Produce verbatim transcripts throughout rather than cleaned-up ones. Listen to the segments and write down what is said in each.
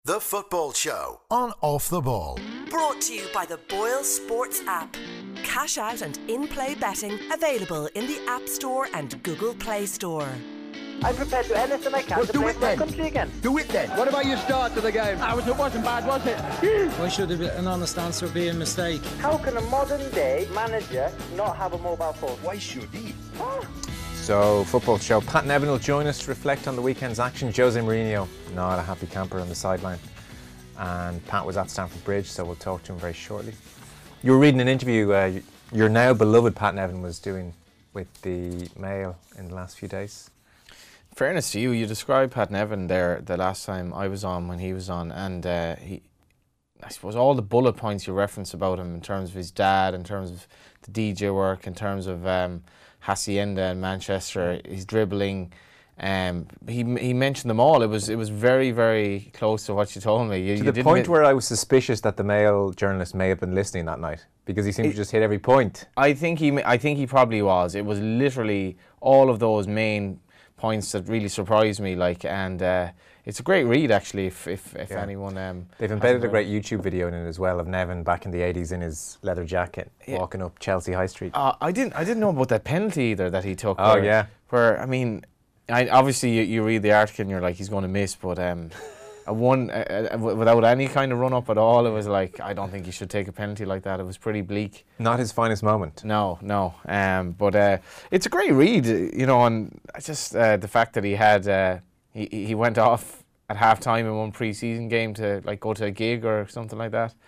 The Football Show on Off the Ball. Brought to you by the Boyle Sports app. Cash out and in-play betting available in the App Store and Google Play Store. I'm prepared to do anything I can well, to do play it for my then. country again. Do it then. What about your start to the game? I was, it wasn't bad, was it? Why should an honest answer be a mistake? How can a modern day manager not have a mobile phone? Why should he? Oh. So, Football Show. Pat Nevin will join us to reflect on the weekend's action. Jose Mourinho, not a happy camper on the sideline. And Pat was at Stamford Bridge, so we'll talk to him very shortly. You were reading an interview uh, your now beloved Pat Nevin was doing with the Mail in the last few days. Fairness to you, you described Pat Nevin there the last time I was on, when he was on, and uh, he, I suppose all the bullet points you reference about him in terms of his dad, in terms of the D J work, in terms of um, Hacienda in Manchester, his dribbling, um, he he mentioned them all. It was it was very, very close to what you told me. You, to you the point where I was suspicious that the Mail journalist may have been listening that night, because he seemed it, to just hit every point. I think he I think he probably was. It was literally all of those main points that really surprised me, like, and uh, it's a great read actually. If if, if yeah. anyone um, they've embedded a great YouTube video in it as well of Nevin back in the eighties in his leather jacket yeah. walking up Chelsea High Street. Uh, I didn't I didn't know about that penalty either that he took. Oh where, yeah. Where I mean, I, obviously you, you read the article and you're like, he's going to miss, but um, a one uh, uh, without any kind of run up at all, it was like, I don't think he should take a penalty like that. It was pretty bleak. Not his finest moment. No, no. Um, but uh, it's a great read, you know, and just uh, the fact that he had uh, he he went off at half time in one pre-season game to like go to a gig or something like that.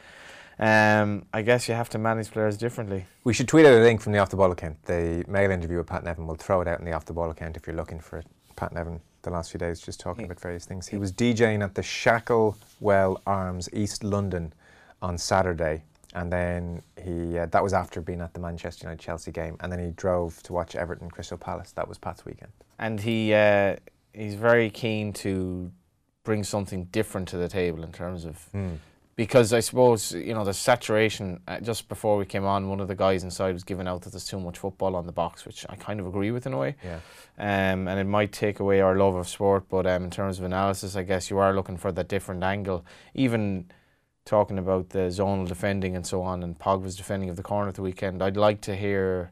Um, I guess you have to manage players differently. We should tweet out a link from the Off the Ball account. The Mail interview with Pat Nevin. We'll throw it out in the Off the Ball account if you're looking for it. Pat Nevin the last few days just talking yeah. about various things. He was DJing at the Shacklewell Arms, East London, on Saturday, and then he uh, that was after being at the Manchester United Chelsea game, and then he drove to watch Everton Crystal Palace. That was Pat's weekend. And he uh, he's very keen to bring something different to the table in terms of mm. because I suppose, you know, the saturation, uh, just before we came on, one of the guys inside was giving out that there's too much football on the box, which I kind of agree with in a way. Yeah. Um, and it might take away our love of sport, but um, in terms of analysis, I guess you are looking for that different angle. Even talking about the zonal defending and so on, and Pogba's defending of the corner at the weekend, I'd like to hear,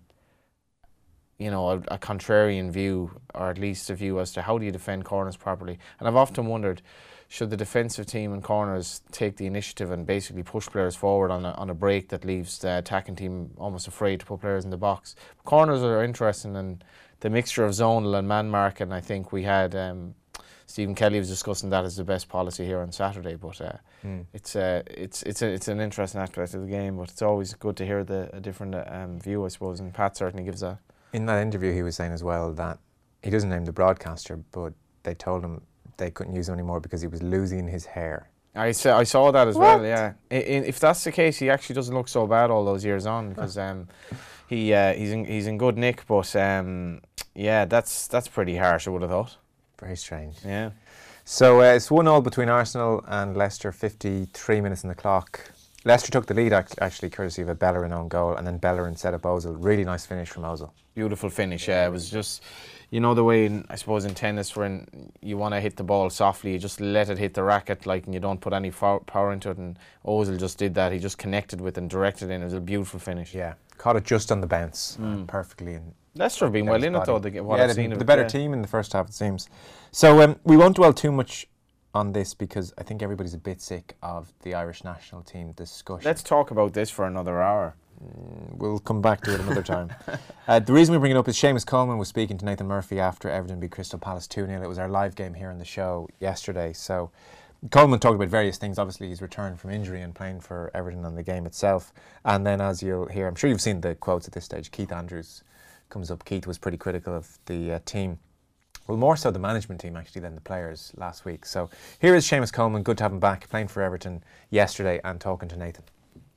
you know, a, a contrarian view, or at least a view as to how do you defend corners properly. And I've often wondered, should the defensive team and corners take the initiative and basically push players forward on a, on a break that leaves the attacking team almost afraid to put players in the box? Corners are interesting, and the mixture of zonal and man marking, I think we had, um, Stephen Kelly was discussing that as the best policy here on Saturday, but uh, mm. it's, uh, it's, it's, a, it's an interesting aspect of the game, but it's always good to hear the, a different um, view, I suppose, and Pat certainly gives that. In that interview he was saying as well that he doesn't name the broadcaster, but they told him they couldn't use him anymore because he was losing his hair. I saw, I saw that as what? well, yeah. I, I, if that's the case, he actually doesn't look so bad all those years on, because um, he uh, he's in he's in good nick. But um, yeah, that's that's pretty harsh, I would have thought. Very strange. Yeah. So uh, it's one all between Arsenal and Leicester. fifty-three minutes on the clock. Leicester took the lead actually, courtesy of a Bellerin own goal, and then Bellerin set up Ozil. Really nice finish from Ozil. Beautiful finish. Yeah, it was just, you know, the way in, I suppose in tennis when you want to hit the ball softly, you just let it hit the racket, like, and you don't put any power into it. And Ozil just did that. He just connected with and directed in. It was a beautiful finish. Yeah, caught it just on the bounce, mm. perfectly. And Leicester have been well in it though. The, what yeah, I've seen the, of the better it, yeah. team in the first half, it seems. So um, we won't dwell too much on this because I think everybody's a bit sick of the Irish national team discussion. Let's talk about this for another hour. Mm, we'll come back to it another time. Uh, the reason we bring it up is Seamus Coleman was speaking to Nathan Murphy after Everton beat Crystal Palace two nil. It was our live game here on the show yesterday. So Coleman talked about various things. Obviously he's returned from injury and playing for Everton on the game itself. And then, as you'll hear, I'm sure you've seen the quotes at this stage, Keith Andrews comes up. Keith was pretty critical of the uh, team. Well, more so the management team actually than the players last week. So here is Seamus Coleman. Good to have him back, playing for Everton yesterday and talking to Nathan.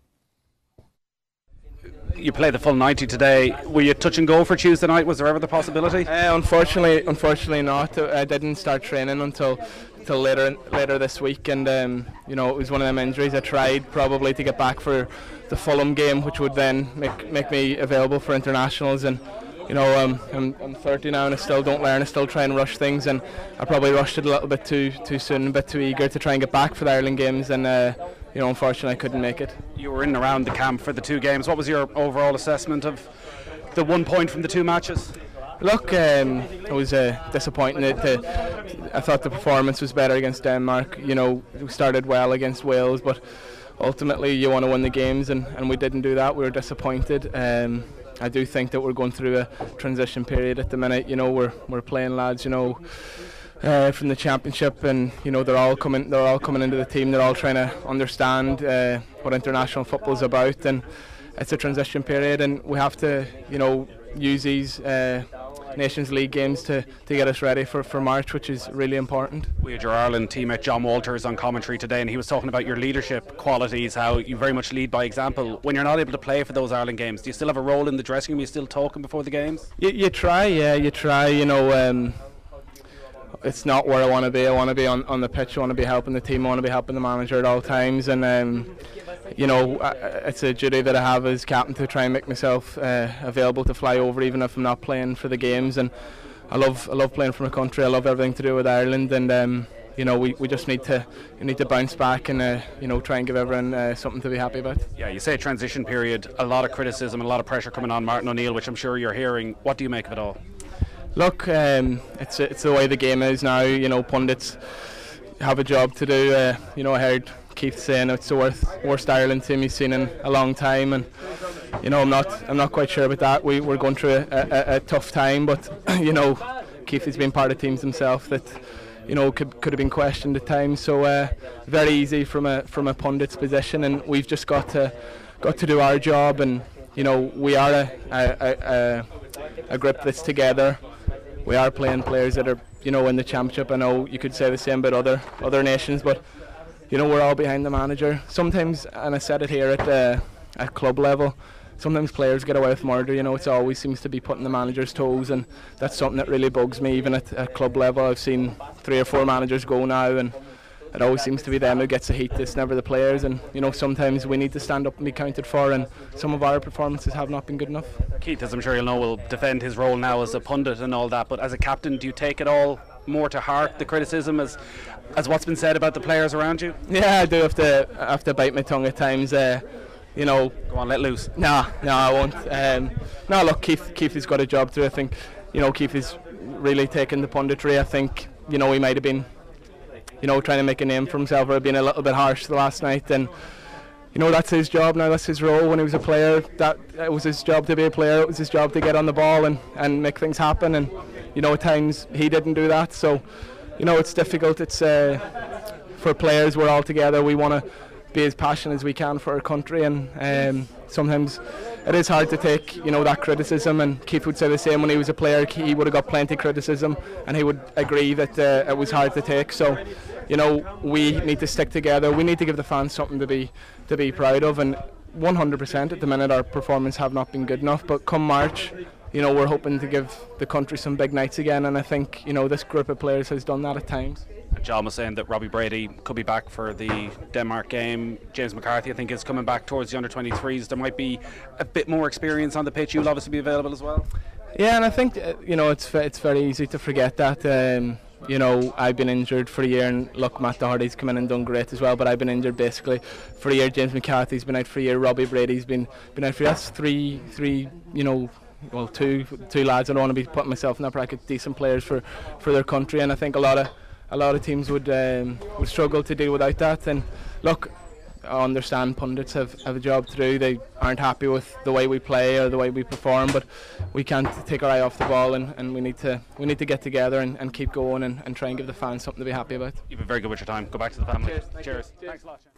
You played the full ninety today. Were you touch and go for Tuesday night? Was there ever the possibility? Uh, unfortunately, unfortunately not. I didn't start training until until later later this week, and um, you know, it was one of them injuries. I tried probably to get back for the Fulham game, which would then make make me available for internationals, and you know, um, I'm, I'm thirty now and I still don't learn. I still try and rush things, and I probably rushed it a little bit too too soon, a bit too eager to try and get back for the Ireland games, and uh, you know, unfortunately I couldn't make it. You were in and around the camp for the two games. What was your overall assessment of the one point from the two matches? Look, um, it was uh, disappointing. It, uh, I thought the performance was better against Denmark. You know, we started well against Wales, but ultimately you want to win the games, and, and we didn't do that. We were disappointed. Um, I do think that we're going through a transition period at the minute. You know, we're we're playing lads, you know, uh, from the championship, and you know they're all coming they're all coming into the team. They're all trying to understand uh, what international football is about, and it's a transition period, and we have to, you know, use these uh, Nations League games to, to get us ready for, for March, which is really important. We had your Ireland teammate John Walters on commentary today, and he was talking about your leadership qualities, how you very much lead by example. When you're not able to play for those Ireland games, do you still have a role in the dressing room? Are you still talking before the games? You, you try, yeah, you try. You know, um, it's not where I want to be. I want to be on, on the pitch. I want to be helping the team. I want to be helping the manager at all times, and um, you know, it's a duty that I have as captain to try and make myself uh, available to fly over, even if I'm not playing for the games. And I love, I love playing for my country. I love everything to do with Ireland, and um, you know, we, we just need to we need to bounce back and uh, you know, try and give everyone uh, something to be happy about. Yeah, you say transition period, a lot of criticism and a lot of pressure coming on Martin O'Neill, which I'm sure you're hearing. What do you make of it all? Look, um, it's it's the way the game is now. You know, pundits have a job to do. Uh, you know, I heard Keith saying it's the worst, worst Ireland team he's seen in a long time, and you know, I'm not I'm not quite sure about that. We we're going through a, a, a tough time, but you know, Keith has been part of teams himself that, you know, could could have been questioned at times. So uh, very easy from a from a pundit's position, and we've just got to got to do our job. And you know, we are a a, a, a group that's together. We are playing players that are, you know, in the championship. I know you could say the same about other other nations, but you know, we're all behind the manager. Sometimes, and I said it here at uh, at club level, sometimes players get away with murder. You know, it always seems to be putting the manager's toes, and that's something that really bugs me. Even at, at club level, I've seen three or four managers go now, and it always seems to be them who gets the heat. It's never the players, and you know, sometimes we need to stand up and be counted for, and some of our performances have not been good enough. Keith, as I'm sure you'll know, will defend his role now as a pundit and all that, but as a captain, do you take it all more to heart, the criticism, as as what's been said about the players around you? Yeah, I do have to I have to bite my tongue at times. Uh, you know, go on, let loose. No, no, I won't. Um, no, look, Keith, Keith has got a job to do. I think, you know, Keith is really taking the punditry. I think, you know, he might have been, you know, trying to make a name for himself, or being a little bit harsh the last night. And you know, that's his job now. That's his role. When he was a player, that it was his job to be a player. It was his job to get on the ball and and make things happen. And you know, at times he didn't do that. So, you know, it's difficult. It's uh, for players. We're all together. We want to be as passionate as we can for our country, and um, sometimes it is hard to take, you know, that criticism. And Keith would say the same. When he was a player, he would have got plenty of criticism, and he would agree that uh, it was hard to take. So, you know, we need to stick together. We need to give the fans something to be to be proud of. And one hundred percent at the minute, our performance have not been good enough. But come March, you know, we're hoping to give the country some big nights again, and I think, you know, this group of players has done that at times. John was saying that Robbie Brady could be back for the Denmark game. James McCarthy, I think, is coming back towards the under twenty-threes. There might be a bit more experience on the pitch. You'll obviously be available as well. Yeah, and I think, uh, you know, it's it's very easy to forget that. Um, you know, I've been injured for a year, and look, Matt Doherty's come in and done great as well, but I've been injured basically for a year. James McCarthy's been out for a year. Robbie Brady's been been out for a year. That's three, three, you know, well, two two lads. I don't want to be putting myself in that bracket. Decent players for, for their country, and I think a lot of a lot of teams would um, would struggle to do without that. And look, I understand pundits have, have a job to do. They aren't happy with the way we play or the way we perform, but we can't take our eye off the ball, and, and we need to we need to get together and, and keep going and, and try and give the fans something to be happy about. You've been very good with your time. Go back to the family. Cheers. Thank Cheers. you. Thanks a lot.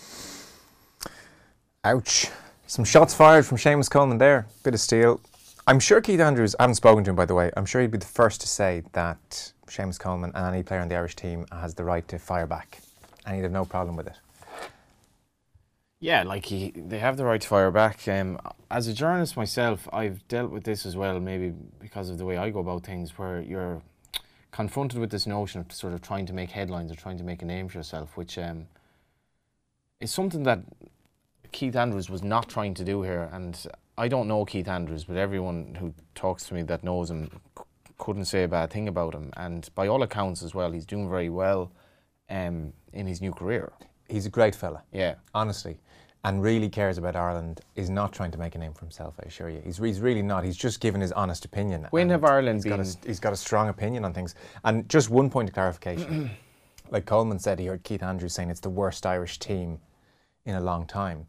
Ouch. Some shots fired from Seamus Coleman there. Bit of steel. I'm sure Keith Andrews, I haven't spoken to him by the way, I'm sure he'd be the first to say that Seamus Coleman and any player on the Irish team has the right to fire back, and he'd have no problem with it. Yeah, like he, they have the right to fire back. Um, as a journalist myself, I've dealt with this as well, maybe because of the way I go about things, where you're confronted with this notion of sort of trying to make headlines or trying to make a name for yourself, which um, is something that Keith Andrews was not trying to do here. And I don't know Keith Andrews, but everyone who talks to me that knows him c- couldn't say a bad thing about him. And by all accounts as well, he's doing very well um, in his new career. He's a great fella. Yeah. Honestly. And really cares about Ireland, is not trying to make a name for himself, I assure you. He's, he's really not. He's just given his honest opinion. When have Ireland he's been... Got a, he's got a strong opinion on things. And just one point of clarification. Like Coleman said, he heard Keith Andrews saying it's the worst Irish team in a long time.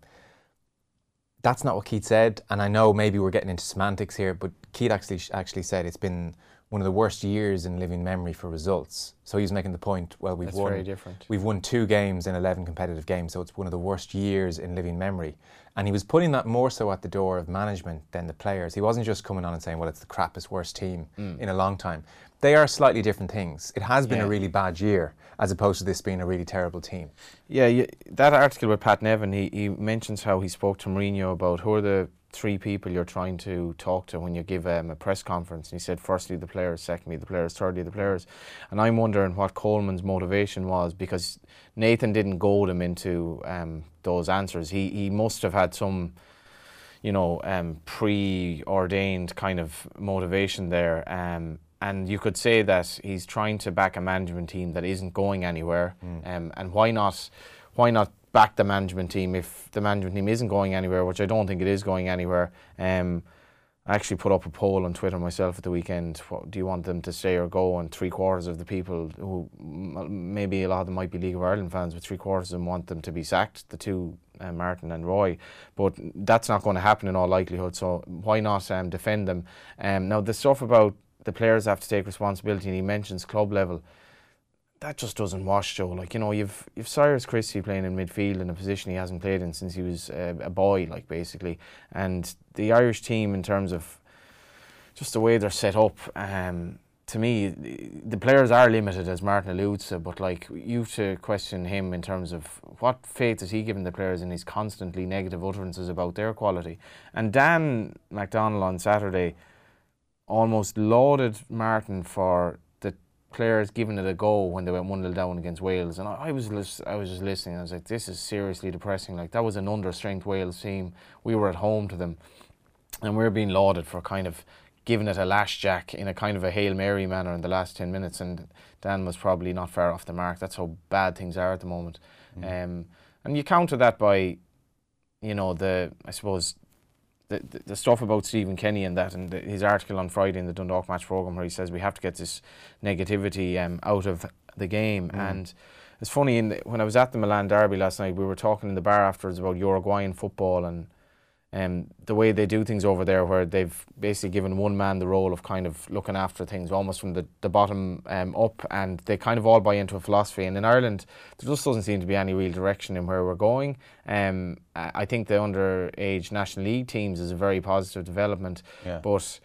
That's not what Keith said. And I know maybe we're getting into semantics here, but Keith actually actually said it's been one of the worst years in living memory for results. So he's making the point, well, we've That's won very different. We've won two games in eleven competitive games, so it's one of the worst years in living memory. And he was putting that more so at the door of management than the players. He wasn't just coming on and saying, well, it's the crappiest, worst team mm. in a long time. They are slightly different things. It has been yeah. a really bad year, as opposed to this being a really terrible team. Yeah, you, that article with Pat Nevin, he, he mentions how he spoke to Mourinho about who are the three people you're trying to talk to when you give um, a press conference. And he said, firstly, the players, secondly, the players, thirdly, the players. And I'm wondering what Coleman's motivation was, because Nathan didn't goad him into um, those answers. He he must have had some, you know, um, preordained kind of motivation there. Um, and you could say that he's trying to back a management team that isn't going anywhere. Mm. Um, and why not? Why not? back the management team if the management team isn't going anywhere, which I don't think it is going anywhere. Um, I actually put up a poll on Twitter myself at the weekend. What, do you want them to stay or go? And three quarters of the people, who maybe a lot of them might be League of Ireland fans, but three quarters of them want them to be sacked, the two, uh, Martin and Roy. But that's not going to happen in all likelihood, so why not um, defend them? Um, now, the stuff about the players have to take responsibility, and he mentions club level, that just doesn't wash, Joe. Like, you know, you've you've Cyrus Christie playing in midfield in a position he hasn't played in since he was uh, a boy, like, basically. And the Irish team, in terms of just the way they're set up, um, to me, the players are limited, as Martin alludes to, but, like, you have to question him in terms of what faith has he given the players in his constantly negative utterances about their quality. And Dan McDonnell on Saturday almost lauded Martin for players giving it a go when they went one nil down against Wales, and I, I was lis- I was just listening. I was like, this is seriously depressing. Like, that was an understrength Wales team. We were at home to them, and we we're being lauded for kind of giving it a lash jack in a kind of a Hail Mary manner in the last ten minutes. And Dan was probably not far off the mark. That's how bad things are at the moment. Mm. Um, and you counter that by, you know, the I suppose. The, the, the stuff about Stephen Kenny and that, and the, his article on Friday in the Dundalk Match programme, where he says we have to get this negativity um, out of the game. Mm. And it's funny, in the, when I was at the Milan derby last night, we were talking in the bar afterwards about Uruguayan football and um, the way they do things over there, where they've basically given one man the role of kind of looking after things almost from the, the bottom um, up, and they kind of all buy into a philosophy. And in Ireland, there just doesn't seem to be any real direction in where we're going. Um, I think the underage National League teams is a very positive development, yeah. But,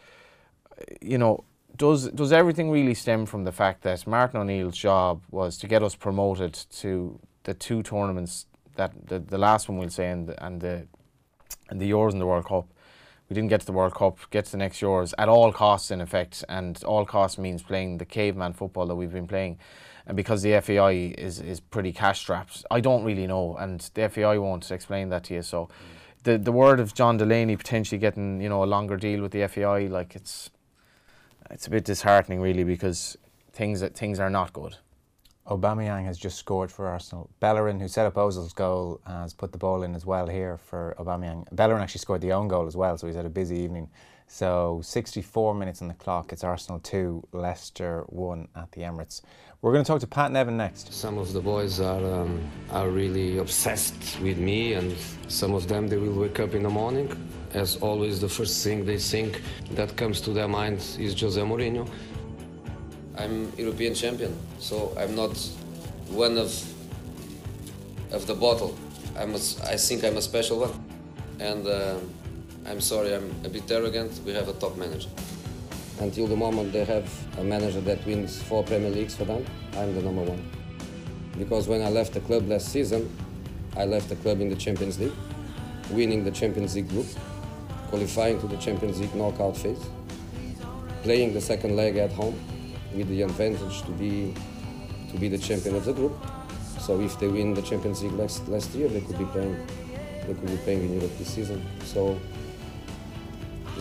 you know, does does everything really stem from the fact that Martin O'Neill's job was to get us promoted to the two tournaments, that the, the last one we'll say, and the, and the and the Euros and the World Cup? We didn't get to the World Cup, get to the next Euros at all costs, in effect, and all costs means playing the caveman football that we've been playing. And because the F A I is, is pretty cash strapped, I don't really know, and the F A I won't explain that to you. So, mm. the the word of John Delaney potentially getting, you know, a longer deal with the F A I, like, it's it's a bit disheartening, really, because things that things are not good. Aubameyang has just scored for Arsenal. Bellerin, who set up Ozil's goal, has put the ball in as well here for Aubameyang. Bellerin actually scored the own goal as well, so he's had a busy evening. So sixty-four minutes on the clock. It's Arsenal two, Leicester one at the Emirates. We're going to talk to Pat Nevin next. Some of the boys are um, are really obsessed with me, and some of them, they will wake up in the morning. As always, the first thing they think that comes to their mind is Jose Mourinho. I'm European champion, so I'm not one of of the bottle. I'm a, I think I'm a special one, and uh, I'm sorry, I'm a bit arrogant. We have a top manager. Until the moment they have a manager that wins four Premier Leagues for them, I'm the number one. Because when I left the club last season, I left the club in the Champions League, winning the Champions League group, qualifying to the Champions League knockout phase, playing the second leg at home, with the advantage to be to be the champion of the group. So if they win the Champions League last last year, they could be playing they could be playing in Europe this season. So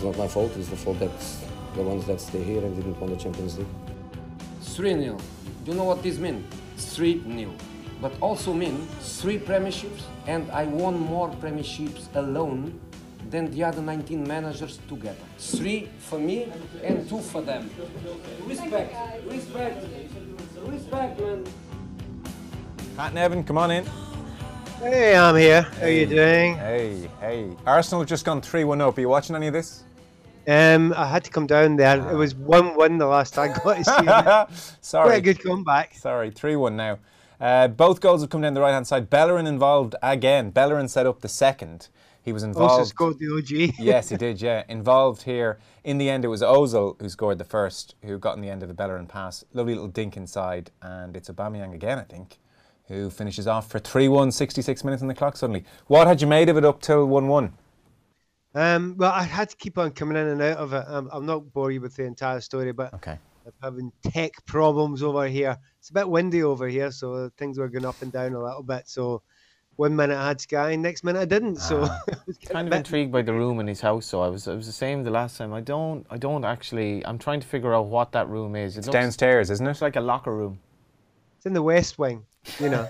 not my fault. It's the fault that the ones that stay here and didn't win the Champions League. three nil. Do you know what this means? three nil. But also mean three premierships, and I won more premierships alone than the other nineteen managers together. Three for me and two for them. Respect, respect, respect, man. Pat Nevin, come on in. Hey, I'm here. How are you doing? Hey, hey. Arsenal have just gone three one up. Are you watching any of this? Um, I had to come down there. It was one one the last I got to see it. Sorry. Quite a good comeback. Sorry, three one now. Uh, both goals have come down the right-hand side. Bellerin involved again. Bellerin set up the second. He was involved. Also scored the O G. Yes, he did, yeah. Involved here. In the end, it was Ozil who scored the first, who got in the end of the Bellerin pass. Lovely little dink inside. And it's Aubameyang again, I think, who finishes off for three one, sixty-six minutes on the clock suddenly. What had you made of it up till one one? Um, well, I had to keep on coming in and out of it. Um, I'll not bore you with the entire story, but okay. I'm having tech problems over here. It's a bit windy over here, so things were going up and down a little bit. So one minute I had Sky, next minute I didn't. So ah. I was kind of intrigued by the room in his house. So I was, I was the same the last time. I don't, I don't actually. I'm trying to figure out what that room is. It It's looks, downstairs, isn't it? It's like a locker room. It's in the West Wing, you know.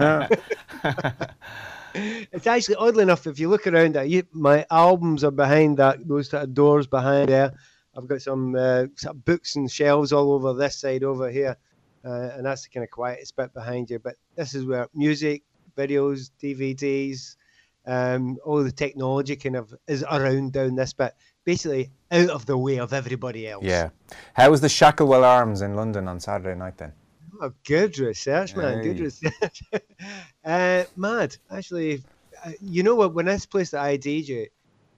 It's actually, oddly enough, if you look around it, you, my albums are behind that, those sort of doors behind there. I've got some uh, sort of books and shelves all over this side over here, uh, and that's the kind of quietest bit behind you. But this is where music, videos, D V Ds, um, all the technology kind of is around down this bit, basically out of the way of everybody else. Yeah. How was the Shacklewell Arms in London on Saturday night then? Oh, good research, man. Hey. Good research. uh, mad. Actually, uh, you know what? When this place that I D J,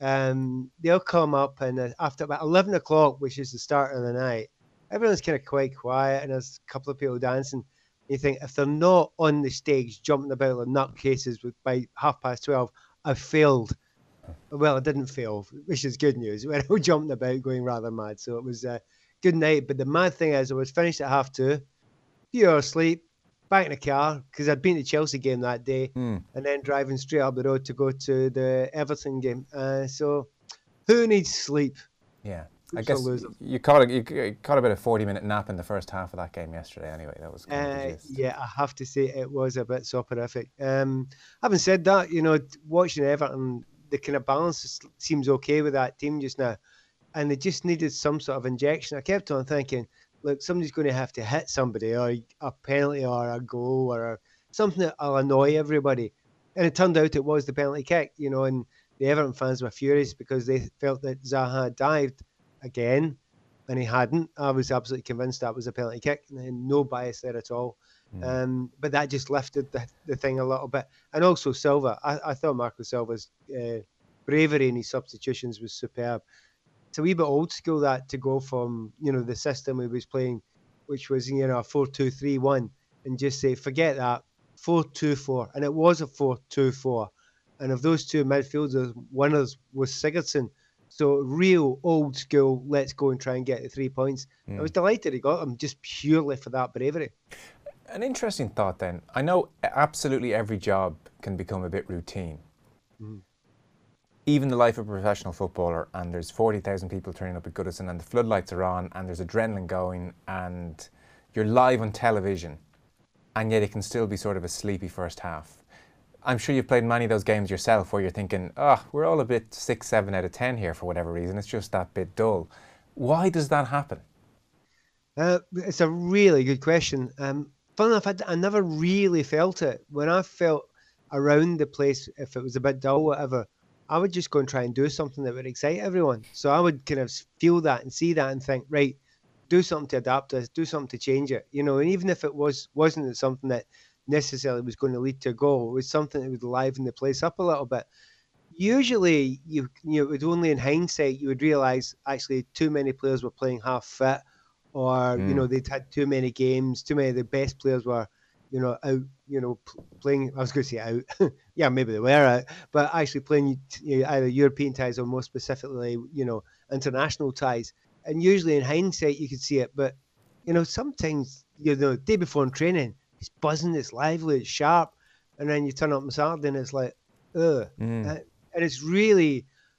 um, they'll come up and uh, after about eleven o'clock, which is the start of the night, everyone's kind of quite quiet and there's a couple of people dancing. You think if they're not on the stage jumping about like nutcases with, by half past twelve, I've failed. Well, I didn't fail, which is good news. We're all jumping about going rather mad. So it was a good night. But the mad thing is I was finished at half two. Few hours sleep, back in the car because I'd been to the Chelsea game that day, mm. and then driving straight up the road to go to the Everton game. Uh, so, who needs sleep? Yeah, Who's I guess you caught a, you caught about a forty-minute nap in the first half of that game yesterday. Anyway, that was kind of the Uh, gist. yeah, I have to say it was a bit soporific. Um, having said that, you know, watching Everton, the kind of balance seems okay with that team just now, and they just needed some sort of injection. I kept on thinking, look, somebody's going to have to hit somebody, or a penalty, or a goal, or a, something that will annoy everybody. And it turned out it was the penalty kick, you know, and the Everton fans were furious because they felt that Zaha dived again, and he hadn't. I was absolutely convinced that was a penalty kick, and no bias there at all. Mm. Um, but that just lifted the, the thing a little bit. And also Silva. I, I thought Marco Silva's uh, bravery in his substitutions was superb. It's a wee bit old school that to go from, you know, the system he was playing, which was, you know, a four two three one, and just say, forget that, four two four. And it was a four two four. And of those two midfielders, one of us was Sigurdsson. So real old school, let's go and try and get the three points. Mm. I was delighted he got them just purely for that bravery. An interesting thought then. I know absolutely every job can become a bit routine. Mm. Even the life of a professional footballer, and there's forty thousand people turning up at Goodison, and the floodlights are on, and there's adrenaline going, and you're live on television, and yet it can still be sort of a sleepy first half. I'm sure you've played many of those games yourself where you're thinking, oh, we're all a bit six, seven out of ten here for whatever reason. It's just that bit dull. Why does that happen? Uh, it's a really good question. Um, fun enough, I, I never really felt it. When I felt around the place, if it was a bit dull, whatever, I would just go and try and do something that would excite everyone. So I would kind of feel that and see that and think, right, do something to adapt this, do something to change it. You know, and even if it was, wasn't something that necessarily was going to lead to a goal, it was something that would liven the place up a little bit. Usually, you, you know, it was only in hindsight you would realise actually too many players were playing half fit, or, mm. you know, they'd had too many games, too many of the best players were, you know, out, you know, playing, I was going to say out, yeah, maybe they were out, but actually playing, you know, either European ties or more specifically, you know, international ties. And usually in hindsight, you could see it, but, you know, sometimes, you know, day before in training, it's buzzing, it's lively, it's sharp, and then you turn up on Saturday and it's like, ugh. Mm. Uh, and it's really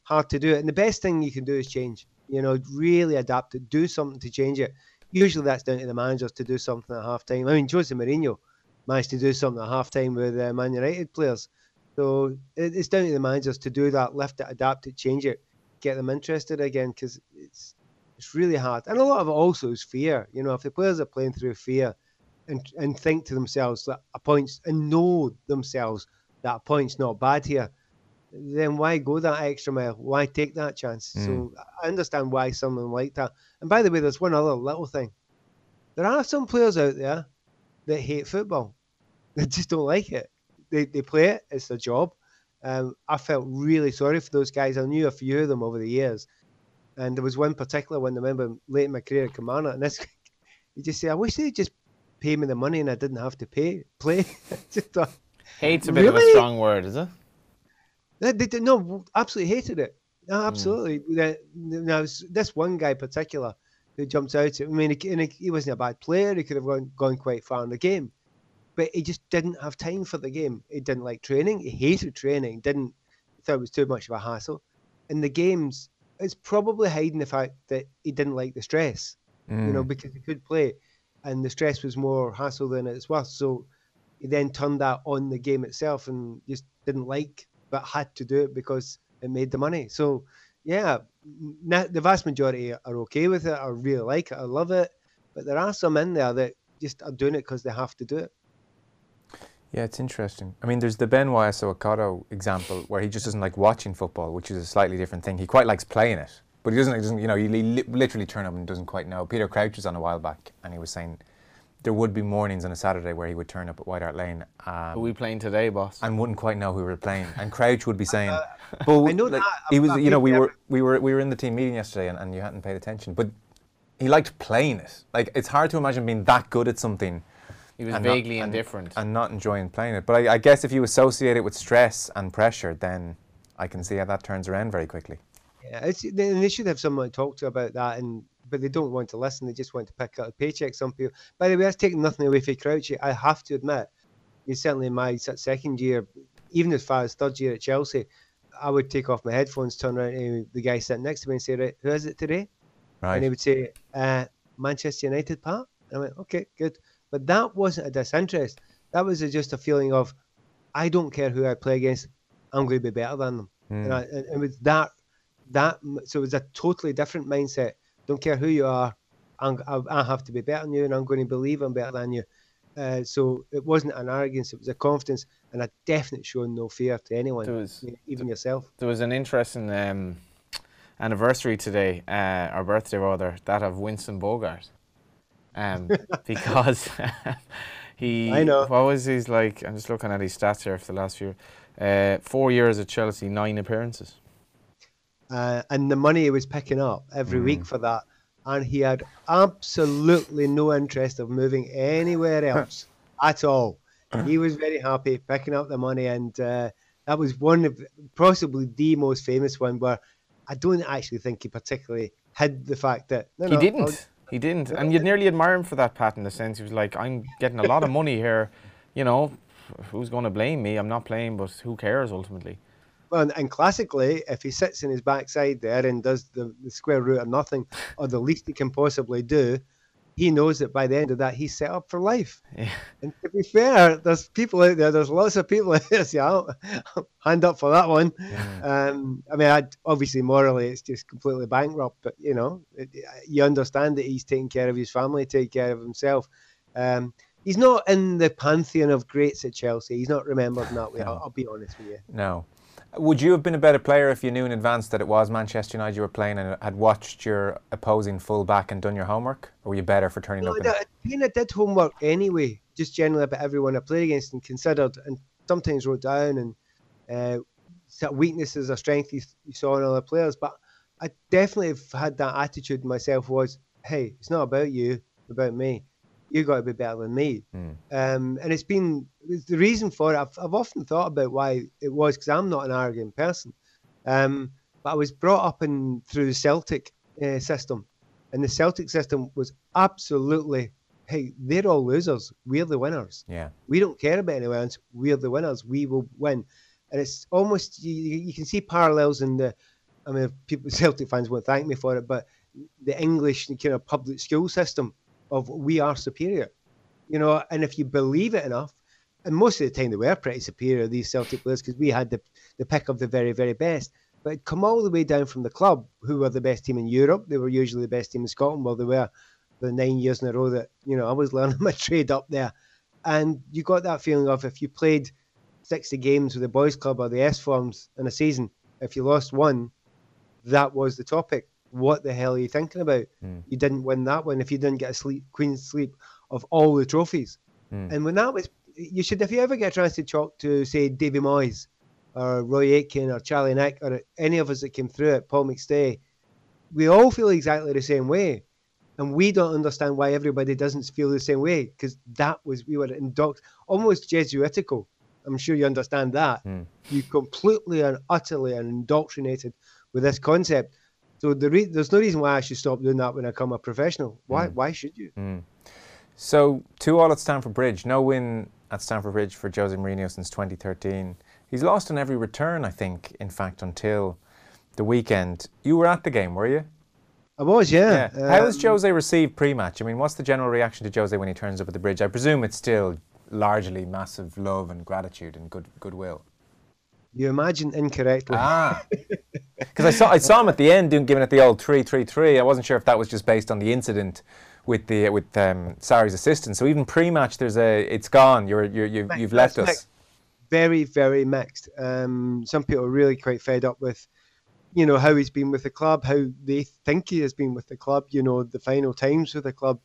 hard to do it. And the best thing you can do is change. You know, really adapt it, do something to change it. Usually that's down to the managers to do something at half time. I mean, Jose Mourinho managed to do something at half time with uh, Man United players. So it, it's down to the managers to do that, lift it, adapt it, change it, get them interested again, because it's it's really hard. And a lot of it also is fear. You know, if the players are playing through fear and and think to themselves that a point's, and know themselves that a point's not bad here, then why go that extra mile? Why take that chance? Mm. So I understand why someone like that. And by the way, there's one other little thing. There are some players out there that hate football. They just don't like it. They they play it. It's their job. Um, I felt really sorry for those guys. I knew a few of them over the years. And there was one particular one I remember late in my career at Kilmarnock. And this, you just say, I wish they'd just pay me the money and I didn't have to pay play. Just thought, Hate's a bit really? of a strong word, is it? They, they did, no, absolutely hated it. No, absolutely. Mm. Now, this one guy in particular who jumped out. I mean, he, he wasn't a bad player. He could have gone, gone quite far in the game. But he just didn't have time for the game. He didn't like training. He hated training. Didn't thought it was too much of a hassle. In the games, it's probably hiding the fact that he didn't like the stress. Mm. You know, because he could play, and the stress was more hassle than it's worth. So he then turned that on the game itself and just didn't like, but had to do it because it made the money. So yeah, the vast majority are okay with it. I really like it. I love it. But there are some in there that just are doing it because they have to do it. Yeah, it's interesting. I mean, there's the Benoit Sokoto example where he just doesn't like watching football, which is a slightly different thing. He quite likes playing it, but he doesn't, he doesn't you know, he li literally turn up and doesn't quite know. Peter Crouch was on a while back, and he was saying there would be mornings on a Saturday where he would turn up at White Hart Lane. Um, Are we playing today, boss? And wouldn't quite know who we were playing. And Crouch would be saying, uh, but I know like, that. he was, I, I you know, we were we were we were in the team meeting yesterday, and, and you hadn't paid attention, but he liked playing it. Like, it's hard to imagine being that good at something. He was vaguely not, indifferent. And, and not enjoying playing it. But I, I guess if you associate it with stress and pressure, then I can see how that turns around very quickly. Yeah, it's, they, they should have someone to talk to about that, and but they don't want to listen. They just want to pick out a paycheck. Some people. By the way, that's taking nothing away from Crouchy. I have to admit, you certainly in my second year, even as far as third year at Chelsea, I would take off my headphones, turn around to the guy sitting next to me and say, right, who is it today? Right. And he would say, uh, Manchester United, Pat? And I went, okay, good. But that wasn't a disinterest. That was a, just a feeling of, I don't care who I play against, I'm going to be better than them. Mm. And, I, and, and with that, that, so it was a totally different mindset. Don't care who you are, I'm, I, I have to be better than you, and I'm going to believe I'm better than you. Uh, so it wasn't an arrogance, it was a confidence, and a definite showing no fear to anyone, was, even th yourself. There was an interesting um, anniversary today, uh, or birthday rather, that of Winston Bogart. Um, because he, I know. What was his, like, I'm just looking at his stats here for the last few, uh, four years at Chelsea, nine appearances. Uh, and the money he was picking up every mm. week for that. And he had absolutely no interest of moving anywhere else at all. He was very happy picking up the money. And uh, that was one of, possibly the most famous one, where I don't actually think he particularly hid the fact that... No, he no, didn't. I'll, He didn't, and you'd nearly admire him for that, Pat, in the sense he was like, I'm getting a lot of money here, you know, who's going to blame me? I'm not playing, but who cares ultimately? Well, and, and classically, if he sits in his backside there and does the, the square root of nothing, or the least he can possibly do, he knows that by the end of that, he's set up for life. Yeah. And to be fair, there's people out there, there's lots of people out there, so I'll hand up for that one. Yeah. Um, I mean, I'd, obviously, morally, it's just completely bankrupt, but, you know, it, you understand that he's taking care of his family, taking care of himself. Um, he's not in the pantheon of greats at Chelsea. He's not remembered in that way, no. I'll, I'll be honest with you. No. Would you have been a better player if you knew in advance that it was Manchester United you were playing and had watched your opposing full back and done your homework? Or were you better for turning no, up? I kind of did homework anyway, just generally about everyone I played against and considered, and sometimes wrote down and uh, weaknesses or strengths you, you saw in other players. But I definitely have had that attitude myself was, hey, it's not about you, it's about me. You got to be better than me. Mm. Um, and it's been the reason for it. I've, I've often thought about why it was, because I'm not an arrogant person. Um, but I was brought up in through the Celtic uh, system, and the Celtic system was absolutely, hey, they're all losers. We're the winners. Yeah, we don't care about anyone else. We're the winners. We will win. And it's almost you, you can see parallels in the I mean, people, Celtic fans won't thank me for it, but the English kind of public school system of we are superior, you know, and if you believe it enough, and most of the time they were pretty superior, these Celtic players, because we had the, the pick of the very, very best. But it'd come all the way down from the club, who were the best team in Europe. They were usually the best team in Scotland. Well, they were the nine years in a row that, you know, I was learning my trade up there. And you got that feeling of if you played sixty games with the boys club or the S forms in a season, if you lost one, that was the topic. What the hell are you thinking about? Mm. You didn't win that one if you didn't get a sleep, Queen's sleep of all the trophies. Mm. And when that was, you should, if you ever get a chance to talk to, say, Davy Moyes or Roy Aitken or Charlie Nick or any of us that came through it, Paul McStay, we all feel exactly the same way. And we don't understand why everybody doesn't feel the same way, because that was, we were indoct, almost Jesuitical. I'm sure you understand that. Mm. You completely and utterly are indoctrinated with this concept. So the re- there's no reason why I should stop doing that when I become a professional. Why? Mm. Why should you? Mm. So two all at Stamford Bridge. No win at Stamford Bridge for Jose Mourinho since twenty thirteen. He's lost on every return, I think, in fact, until the weekend. You were at the game, were you? I was, yeah. yeah. How was Jose received pre-match? I mean, what's the general reaction to Jose when he turns up at the Bridge? I presume it's still largely massive love and gratitude and good goodwill. You imagine incorrectly. Ah, because I saw I saw him at the end doing giving it the old three three three. I wasn't sure if that was just based on the incident with the with um, Sarri's assistant. So even pre-match, there's a it's gone. You're you're you've, you've left That's us. Mixed. Very very mixed. Um, some people are really quite fed up with, you know, how he's been with the club, how they think he has been with the club. You know, the final times with the club.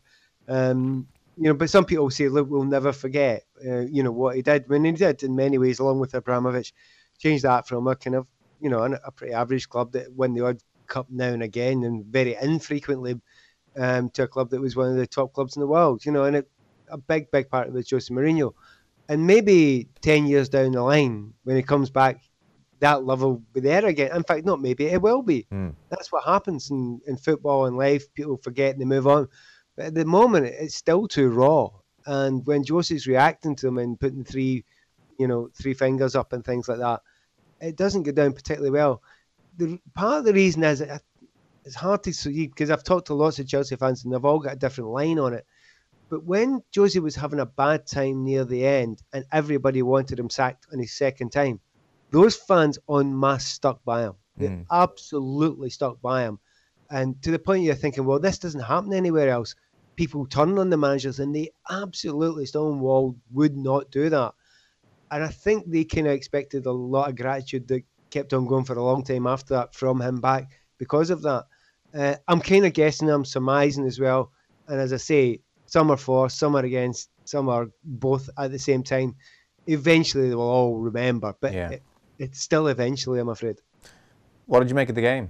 Um, you know, but some people say, look, we'll never forget. Uh, you know what he did when he did in many ways, along with Abramovich. Change that from a kind of, you know, a pretty average club that won the odd cup now and again and very infrequently um, to a club that was one of the top clubs in the world, you know, and it, a big, big part of it was Jose Mourinho. And maybe ten years down the line, when he comes back, that love will be there again. In fact, not maybe, it will be. Mm. That's what happens in, in football and life. People forget and they move on. But at the moment, it's still too raw. And when Jose's reacting to them and putting three, you know, three fingers up and things like that, it doesn't go down particularly well. The part of the reason is it, it's hard to see, because I've talked to lots of Chelsea fans and they've all got a different line on it. But when Jose was having a bad time near the end and everybody wanted him sacked on his second time, those fans en masse stuck by him. They mm. absolutely stuck by him. And to the point you're thinking, well, this doesn't happen anywhere else. People turn on the managers and they absolutely stonewall would not do that. And I think they kind of expected a lot of gratitude that kept on going for a long time after that from him back because of that. Uh, I'm kind of guessing, I'm surmising as well. And as I say, some are for, some are against, some are both at the same time. Eventually they will all remember, but yeah. it, it's still eventually, I'm afraid. What did you make of the game?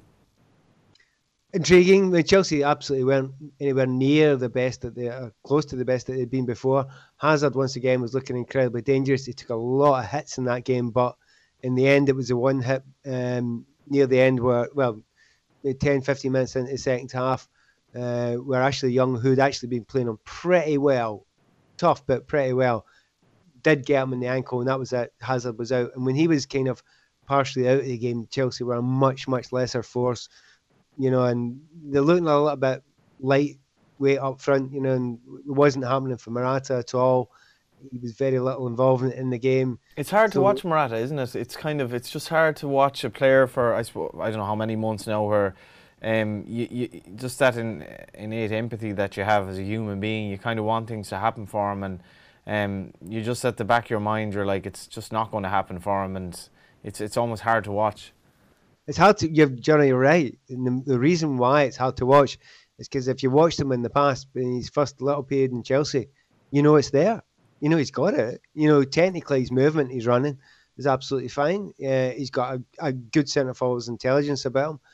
Intriguing. I mean, Chelsea absolutely weren't anywhere near the best that they are, close to the best that they'd been before. Hazard once again was looking incredibly dangerous. He took a lot of hits in that game, but in the end, it was a one hit um, near the end where, well, ten, fifteen minutes into the second half, uh, where Ashley Young, who'd actually been playing on pretty well, tough but pretty well, did get him in the ankle, and that was it. Hazard was out, and when he was kind of partially out of the game, Chelsea were a much, much lesser force. You know, and they're looking a little bit lightweight up front, you know, and it wasn't happening for Morata at all. He was very little involvement in the game. It's hard so, to watch Morata, isn't it? It's kind of, it's just hard to watch a player for, I suppose, I don't know how many months now, where um, you, you, just that in, innate empathy that you have as a human being, you kind of want things to happen for him, and um, you just at the back of your mind, you're like, it's just not going to happen for him, and it's it's almost hard to watch. It's hard to, you've, Johnny, you're right. And the, the reason why it's hard to watch is because if you watched him in the past, in his first little period in Chelsea, you know it's there. You know he's got it. You know, technically his movement, he's running, is absolutely fine. Uh, he's got a, a good centre forward's intelligence about him.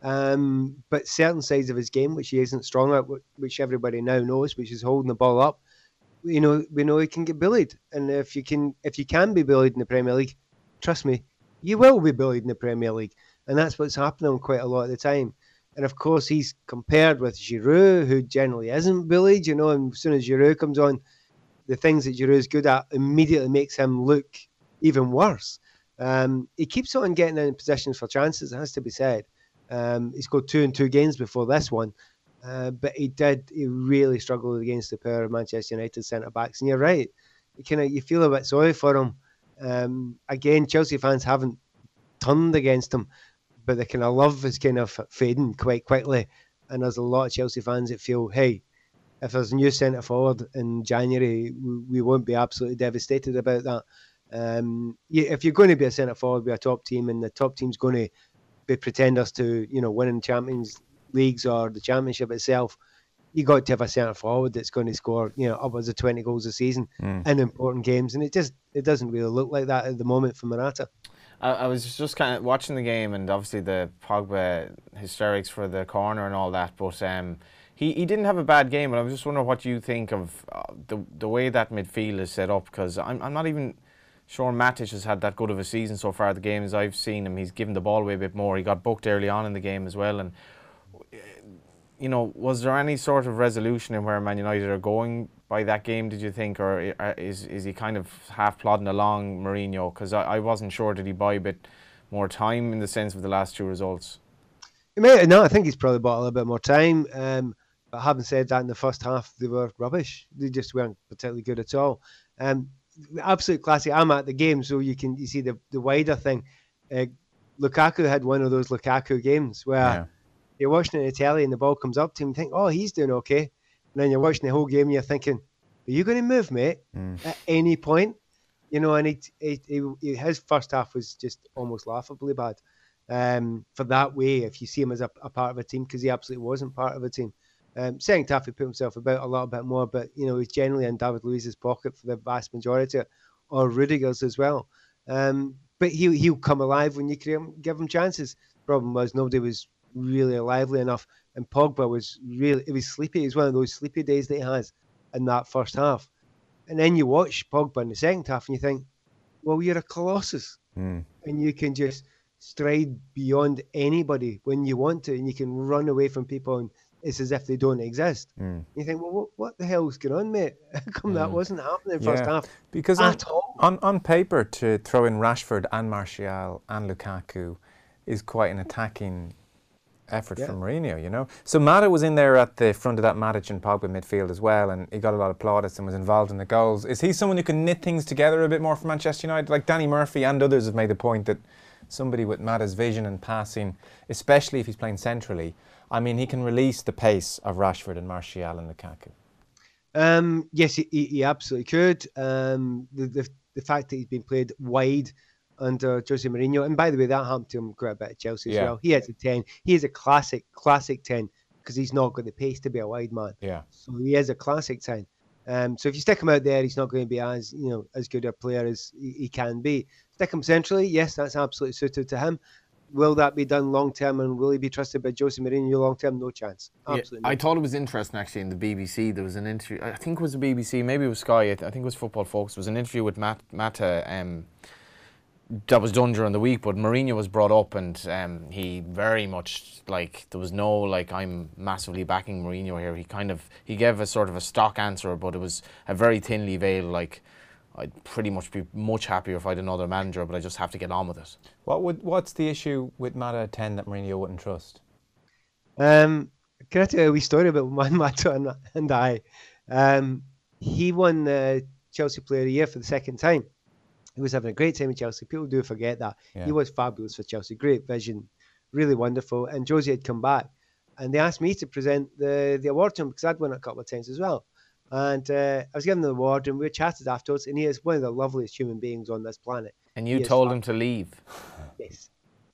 Um, but certain sides of his game, which he isn't strong at, which everybody now knows, which is holding the ball up, you know, we know he can get bullied. And if you can, if you can be bullied in the Premier League, trust me, you will be bullied in the Premier League. And that's what's happening quite a lot of the time. And of course, he's compared with Giroud, who generally isn't bullied, you know, and as soon as Giroud comes on, the things that Giroud's good at immediately makes him look even worse. Um, he keeps on getting in positions for chances, it has to be said. Um, he scored two in two games before this one. Uh, but he did, he really struggled against the power of Manchester United centre-backs. And you're right, you, kinda, you feel a bit sorry for him. Um, again, Chelsea fans haven't turned against him, but the kind of love is kind of fading quite quickly. And there's a lot of Chelsea fans that feel, hey, if there's a new centre-forward in January, we, we won't be absolutely devastated about that. Um, yeah, if you're going to be a centre-forward with a top team, and the top team's going to be pretenders to, you know, winning Champions Leagues or the Championship itself, you got to have a centre forward that's going to score, you know, upwards of twenty goals a season mm. in important games, and it just it doesn't really look like that at the moment for Morata. I, I was just kind of watching the game, and obviously the Pogba hysterics for the corner and all that, but um, he he didn't have a bad game. But I was just wondering what you think of uh, the the way that midfield is set up, because I'm I'm not even sure Matic has had that good of a season so far. The games I've seen him, he's given the ball away a bit more. He got booked early on in the game as well, and you know, was there any sort of resolution in where Man United are going by that game, did you think, or is is he kind of half plodding along, Mourinho? Because I, I wasn't sure, did he buy a bit more time in the sense of the last two results? He may, no, I think he's probably bought a little bit more time. Um, but having said that, in the first half, they were rubbish. They just weren't particularly good at all. Um, absolute classic. I'm at the game, so you can you see the, the wider thing. Uh, Lukaku had one of those Lukaku games where yeah. you're watching it in telly and the ball comes up to him and you think, oh, he's doing okay. And then you're watching the whole game and you're thinking, are you going to move, mate, mm. at any point? You know, and it, it, it, it, his first half was just almost laughably bad um, for that way, if you see him as a, a part of a team, because he absolutely wasn't part of a team. Um, second half, he put himself about a little bit more, but, you know, he's generally in David Luiz's pocket for the vast majority, or Rudiger's as well. Um, but he, he'll come alive when you give him chances. The problem was nobody was really lively enough, and Pogba was really, it was sleepy. It was one of those sleepy days that he has in that first half. And then you watch Pogba in the second half and you think, well, you're a colossus mm. and you can just stride beyond anybody when you want to, and you can run away from people and it's as if they don't exist. Mm. You think, well, what, what the hell's going on, mate? How come mm. that wasn't happening in the first yeah. half because at on, all? On, on paper, to throw in Rashford and Martial and Lukaku is quite an attacking effort yeah. from Mourinho, you know. So Mata was in there at the front of that Matic and Pogba midfield as well, and he got a lot of plaudits and was involved in the goals. Is he someone who can knit things together a bit more for Manchester United? Like Danny Murphy and others have made the point that somebody with Mata's vision and passing, especially if he's playing centrally, I mean, he can release the pace of Rashford and Martial and Lukaku. Um, yes, he, he absolutely could. Um, the, the the fact that he's been played wide under Jose Mourinho, and by the way, that happened to him quite a bit at Chelsea as yeah. well. He has a ten. He is a classic, classic ten because he's not got the pace to be a wide man. Yeah. So he is a classic ten. Um, so if you stick him out there, he's not going to be as you know as good a player as he, he can be. Stick him centrally, yes, that's absolutely suited to him. Will that be done long term, and will he be trusted by Jose Mourinho long term? No chance. Absolutely. Yeah, I thought it was interesting actually in the B B C. There was an interview. I think it was the B B C, maybe it was Sky. I, th- I think it was Football Focus. There was an interview with Matt Mata um, that was done during the week, but Mourinho was brought up, and um, he very much like there was no like I'm massively backing Mourinho here. He kind of he gave a sort of a stock answer, but it was a very thinly veiled like. I'd pretty much be much happier if I had another manager, but I just have to get on with it. What would what's the issue with Mata at ten that Mourinho wouldn't trust? Um, can I tell you a wee story about Mata and, and I? Um, he won the Chelsea Player of the Year for the second time. He was having a great time in Chelsea. People do forget that. Yeah. He was fabulous for Chelsea. Great vision, really wonderful. And Josie had come back, and they asked me to present the, the award to him because I'd won it a couple of times as well. And uh, I was giving him the award, and we chatted afterwards, and he is one of the loveliest human beings on this planet. And you he told him to leave? Yes.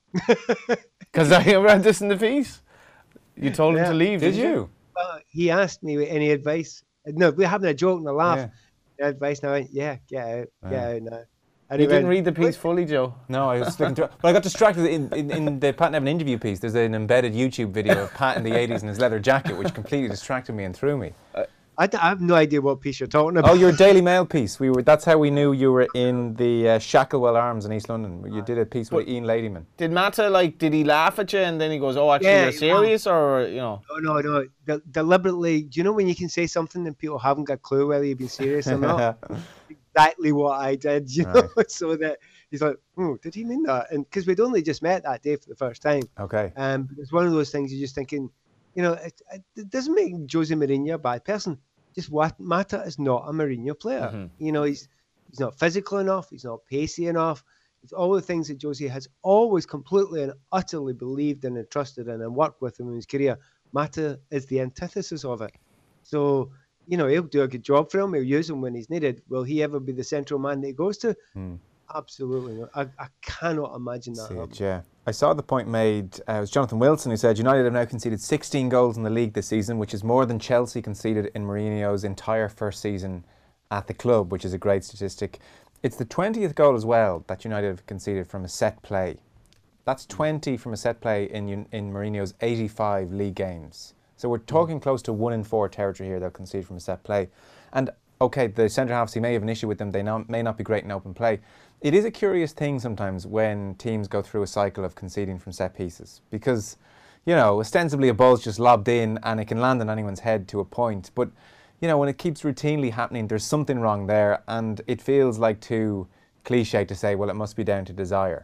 Because I read this in the piece. You told yeah. him to leave, did, did you? you? Uh, he asked me any advice. No, we were having a joke and a laugh. Yeah. Advice, now, yeah, get out, get yeah. out now. And you didn't went, read the piece fully, Joe? No, I was looking through it. But I got distracted in, in, in the Pat Nevin interview piece. There's an embedded YouTube video of Pat in the eighties in his leather jacket, which completely distracted me and threw me. Uh, I, d- I have no idea what piece you're talking about. Oh, your Daily Mail piece. We were. That's how we knew you were in the uh, Shacklewell Arms in East London. You did a piece with but Ian Ladyman. Did Mata, like, did he laugh at you and then he goes, oh, actually, yeah, you're serious? No. Or, you know? No, no, no. De- deliberately. Do you know when you can say something and people haven't got a clue whether you've been serious or not? Exactly what I did, you know, right. so that he's like, oh, did he mean that? And because we'd only just met that day for the first time. Okay. Um, it's one of those things you're just thinking, you know, it, it doesn't make Jose Mourinho a bad person. Just what Mata is not a Mourinho player. Mm-hmm. You know, he's he's not physical enough. He's not pacey enough. It's all the things that Jose has always completely and utterly believed in and trusted in and worked with him in his career. Mata is the antithesis of it. So, you know, he'll do a good job for him. He'll use him when he's needed. Will he ever be the central man that he goes to? Hmm. Absolutely not. I, I cannot imagine that. See it, happening. yeah. I saw the point made, uh, it was Jonathan Wilson who said United have now conceded sixteen goals in the league this season, which is more than Chelsea conceded in Mourinho's entire first season at the club, which is a great statistic. It's the twentieth goal as well that United have conceded from a set play. That's twenty from a set play in in Mourinho's eighty-five league games. So we're talking close to one in four territory here they'll concede from a set play. And okay, the centre halves, he may have an issue with them. They not, may not be great in open play. It is a curious thing sometimes when teams go through a cycle of conceding from set pieces because, you know, ostensibly a ball's just lobbed in and it can land on anyone's head to a point. But, you know, when it keeps routinely happening, there's something wrong there, and it feels like too cliche to say, well, it must be down to desire.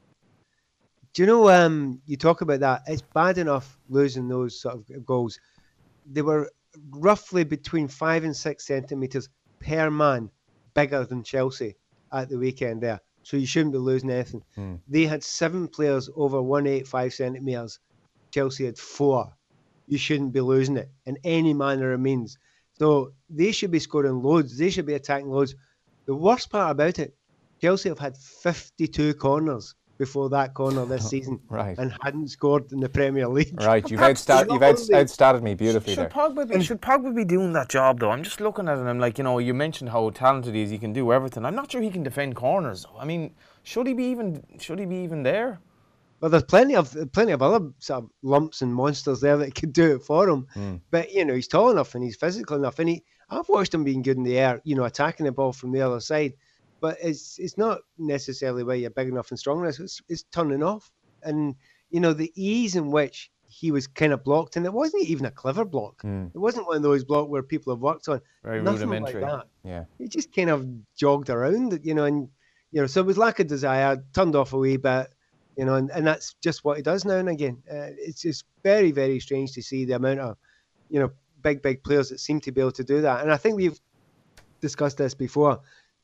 Do you know, um, you talk about that, it's bad enough losing those sort of goals. They were roughly between five and six centimetres per man bigger than Chelsea at the weekend there. So you shouldn't be losing anything. Mm. They had seven players over one hundred eighty-five centimetres. Chelsea had four. You shouldn't be losing it in any manner of means. So they should be scoring loads. They should be attacking loads. The worst part about it, Chelsea have had fifty-two corners before that corner this season, right, and hadn't scored in the Premier League. Right, you've outstarted, you've out, outstarted me beautifully should there. Pogba be, should Pogba be doing that job though? I'm just looking at it and I'm like, you know, you mentioned how talented he is, he can do everything. I'm not sure he can defend corners. I mean, should he be even should he be even there? Well, there's plenty of plenty of other sort of lumps and monsters there that could do it for him. Mm. But you know, he's tall enough and he's physical enough, and he I've watched him being good in the air, you know, attacking the ball from the other side. But it's it's not necessarily where you're big enough and strong enough. It's, it's turning off, and you know the ease in which he was kind of blocked, and it wasn't even a clever block. Mm. It wasn't one of those blocks where people have worked on. Very Nothing rudimentary. like that. Yeah, he just kind of jogged around, you know, and you know, so it was lack of desire, turned off a wee bit, you know, and, and that's just what he does now and again. Uh, it's just very, very strange to see the amount of, you know, big, big players that seem to be able to do that. And I think we've discussed this before.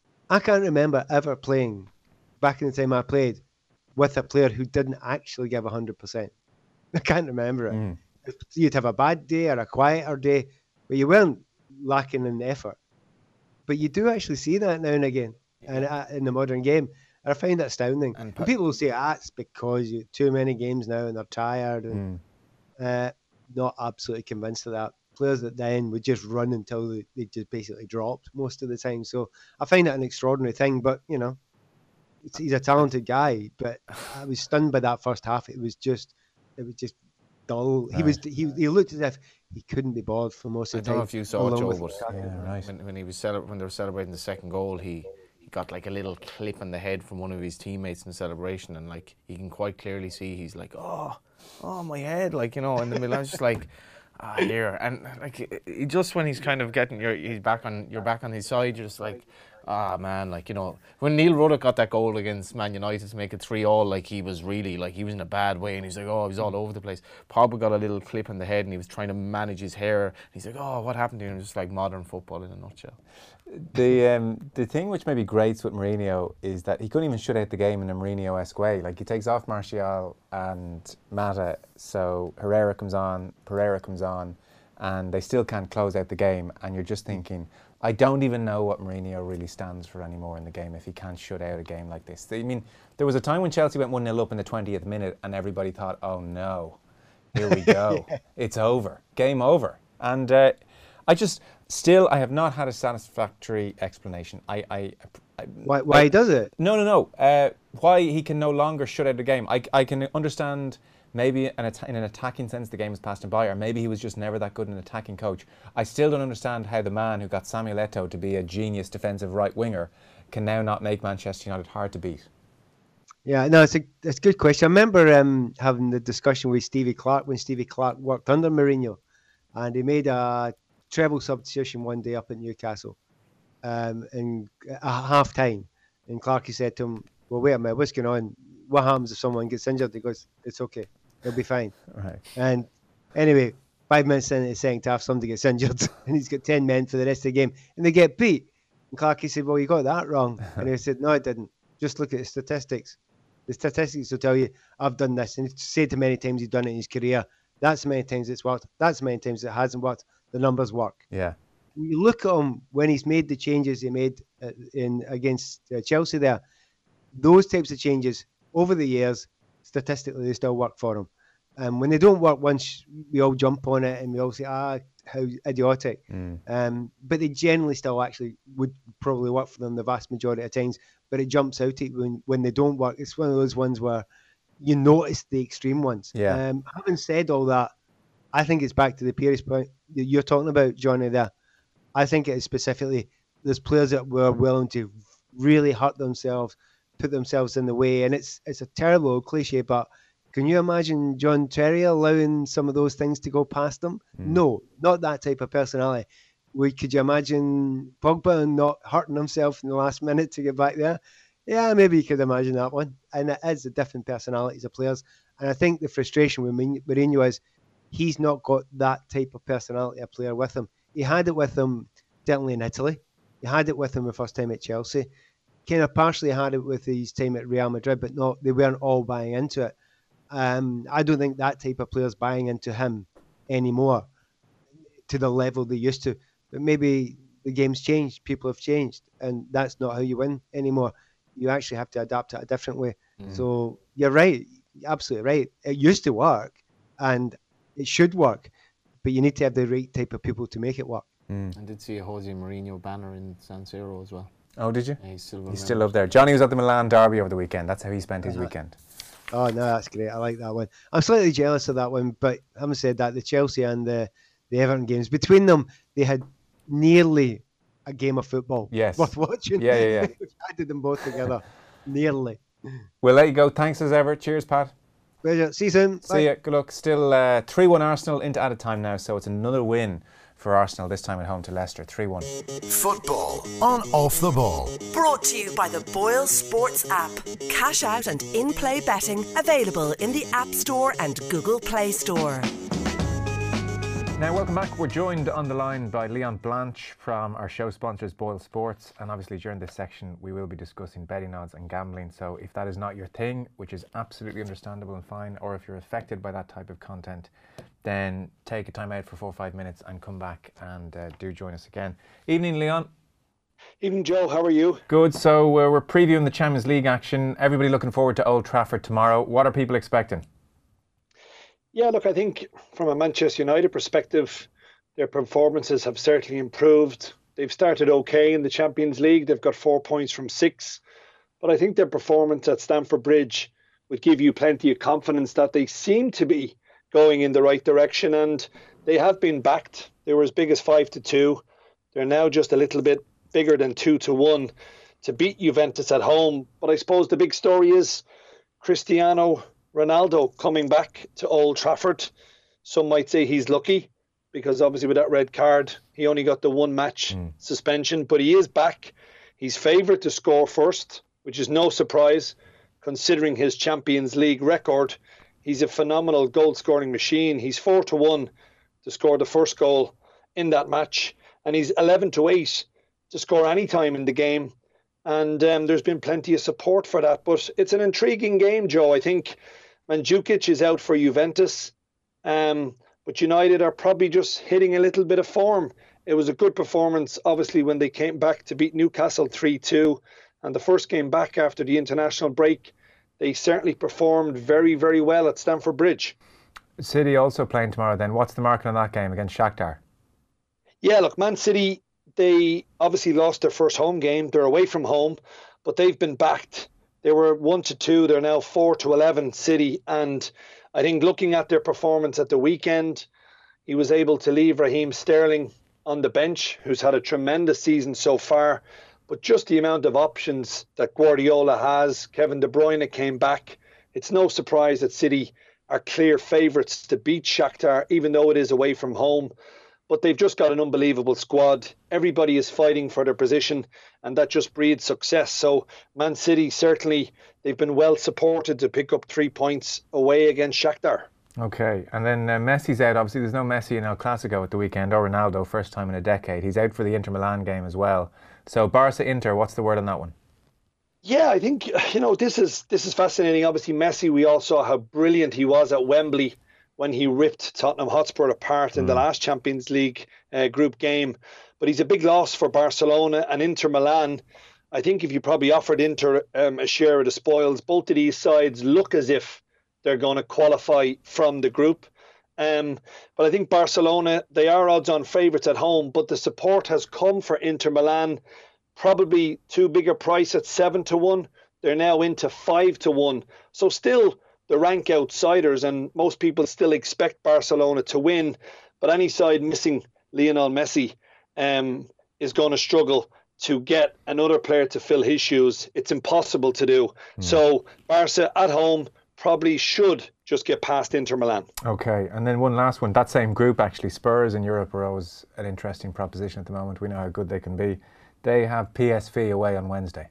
I can't remember ever playing, back in the time I played, with a player who didn't actually give one hundred percent. I can't remember it. Mm. You'd have a bad day or a quieter day, but you weren't lacking in effort. But you do actually see that now and again and uh, in the modern game. And I find that astounding. And, and people will say, ah, it's because you too many games now and they're tired. And mm. uh, not absolutely convinced of that. Players that then would just run until they, they just basically dropped most of the time. So I find that an extraordinary thing. But, you know, it's, he's a talented guy. But I was stunned by that first half. It was just, it was just dull. Right. He was, he, he looked as if he couldn't be bothered for most of the time. I don't know if you saw it, Joe, but yeah, right. when, when he was cele- when they were celebrating the second goal, he, he got like a little clip in the head from one of his teammates in the celebration, and like you can quite clearly see he's like, oh, oh my head, like, you know, in the middle. I was just like, ah, here, and like he just when he's kind of getting your he's back on you're back on his side, you're just like, ah, man, like, you know, when Neil Ruddock got that goal against Man United to make it three all, like he was really like he was in a bad way, and he's like, oh, he was all over the place. Pogba got a little clip in the head, and he was trying to manage his hair. He's like, oh, what happened to him? Just like modern football in a nutshell. The um, the thing which maybe grates with Mourinho is that he couldn't even shut out the game in a Mourinho-esque way. Like he takes off Martial and Mata, so Herrera comes on, Pereira comes on, and they still can't close out the game. And you're just thinking, I don't even know what Mourinho really stands for anymore in the game if he can't shut out a game like this. I mean, there was a time when Chelsea went one nil up in the twentieth minute and everybody thought, oh no, here we go. It's over. Game over. And uh, I just, still, I have not had a satisfactory explanation. I, I, I Why, why I, does it? No, no, no. Uh, why he can no longer shut out a game. I, I can understand maybe an at- in an attacking sense the game has passed him by, or maybe he was just never that good an attacking coach. I still don't understand how the man who got Samuel Eto'o to be a genius defensive right winger can now not make Manchester United hard to beat. Yeah, no, it's a it's a good question. I remember um, having the discussion with Stevie Clark when Stevie Clark worked under Mourinho, and he made a treble substitution one day up at Newcastle, um, in a half time, and Clarkey said to him, well, wait a minute, what's going on? What happens if someone gets injured? He goes, it's okay, they'll be fine. Right. And anyway, five minutes into the second half, somebody gets injured, and he's got ten men for the rest of the game, and they get beat. And Clarkey said, well, you got that wrong. And he said, no, I didn't. Just look at the statistics. The statistics will tell you, I've done this. And he's said how many times he's done it in his career. That's how many times it's worked. That's how many times it hasn't worked. The numbers work. Yeah. When you look at him, when he's made the changes he made in against uh, Chelsea there, those types of changes, over the years, statistically, they still work for him. And um, when they don't work once, we all jump on it and we all say, ah, how idiotic. Mm. Um, but they generally still actually would probably work for them the vast majority of times. But it jumps out at you when, when they don't work. It's one of those ones where you notice the extreme ones. Yeah. Um, having said all that, I think it's back to the Pearce point that you're talking about, Johnny, there. I think it is specifically, there's players that were willing to really hurt themselves, put themselves in the way. And it's it's a terrible old cliche, but can you imagine John Terry allowing some of those things to go past him? Mm. No, not that type of personality. We, could you imagine Pogba not hurting himself in the last minute to get back there? Yeah, maybe you could imagine that one. And it is a different personalities of players. And I think the frustration with Mourinho is he's not got that type of personality of player with him. He had it with him certainly in Italy. He had it with him the first time at Chelsea. Kind of partially had it with his time at Real Madrid, but not, they weren't all buying into it. Um, I don't think that type of player's buying into him anymore to the level they used to. But maybe the game's changed, people have changed, and that's not how you win anymore. You actually have to adapt it a different way. Mm. So you're right, you're absolutely right. It used to work, and it should work, but you need to have the right type of people to make it work. Mm. I did see a Jose Mourinho banner in San Siro as well. Oh, did you? Yeah, he's still, he's still up there. Johnny was at the Milan derby over the weekend. That's how he spent his uh, weekend. Oh, no, that's great. I like that one. I'm slightly jealous of that one, but having said that, the Chelsea and the, the Everton games, between them, they had nearly a game of football yes. worth watching. Yeah, yeah, yeah. I did them both together. Nearly. We'll let you go. Thanks as ever. Cheers, Pat. Pleasure. See you soon. See you. Good luck. Still uh, three one Arsenal into added time now, so it's another win for Arsenal, this time at home to Leicester, three one. Football on Off the Ball. Brought to you by the Boyle Sports app. Cash out and in-play betting available in the App Store and Google Play Store. Now, welcome back. We're joined on the line by Leon Blanche from our show sponsors, Boyle Sports. And obviously, during this section, we will be discussing betting odds and gambling. So if that is not your thing, which is absolutely understandable and fine, or if you're affected by that type of content, then take a time out for four or five minutes and come back and uh, do join us again. Evening, Leon. Evening, Joe. How are you? Good. So uh, we're previewing the Champions League action. Everybody looking forward to Old Trafford tomorrow. What are people expecting? Yeah, look, I think from a Manchester United perspective, their performances have certainly improved. They've started okay in the Champions League. They've got four points from six. But I think their performance at Stamford Bridge would give you plenty of confidence that they seem to be going in the right direction, and they have been backed. They were as big as five to two. They're now just a little bit bigger than two to one to beat Juventus at home. But I suppose the big story is Cristiano Ronaldo coming back to Old Trafford. Some might say he's lucky because obviously with that red card, he only got the one match mm. suspension, but he is back. He's favoured to score first, which is no surprise considering his Champions League record. He's a phenomenal goal-scoring machine. He's four to one to score the first goal in that match, and he's eleven to eight to score any time in the game. And um, there's been plenty of support for that. But it's an intriguing game, Joe. I think Mandzukic is out for Juventus, um, but United are probably just hitting a little bit of form. It was a good performance, obviously, when they came back to beat Newcastle three two, and the first game back after the international break. They certainly performed very, very well at Stamford Bridge. City also playing tomorrow then. What's the market on that game against Shakhtar? Yeah, look, Man City, they obviously lost their first home game. They're away from home, but they've been backed. They were one to two. They're now four to eleven, City. And I think looking at their performance at the weekend, he was able to leave Raheem Sterling on the bench, who's had a tremendous season so far. But just the amount of options that Guardiola has, Kevin De Bruyne came back. It's no surprise that City are clear favourites to beat Shakhtar, even though it is away from home. but they've just got an unbelievable squad. Everybody is fighting for their position, and that just breeds success. So Man City, certainly, they've been well supported to pick up three points away against Shakhtar. Okay, and then uh, Messi's out. Obviously, there's no Messi in El Clasico at the weekend, or Ronaldo, first time in a decade. He's out for the Inter Milan game as well. So Barca-Inter, what's the word on that one? Yeah, I think, you know, this is this is fascinating. Obviously, Messi, we all saw how brilliant he was at Wembley when he ripped Tottenham Hotspur apart in mm. the last Champions League uh, group game. But he's a big loss for Barcelona and Inter Milan. I think if you probably offered Inter um, a share of the spoils, both of these sides look as if they're going to qualify from the group. Um, but I think Barcelona, they are odds-on favourites at home, but the support has come for Inter Milan. Probably too big a price at seven to one. They're now into five to one. So still the rank outsiders, and most people still expect Barcelona to win. But any side missing Lionel Messi um, is going to struggle to get another player to fill his shoes. It's impossible to do. Mm. So Barca at home probably should just get past Inter Milan. Okay, and then one last one. That same group, actually, Spurs in Europe are always an interesting proposition at the moment. We know how good they can be. They have P S V away on Wednesday.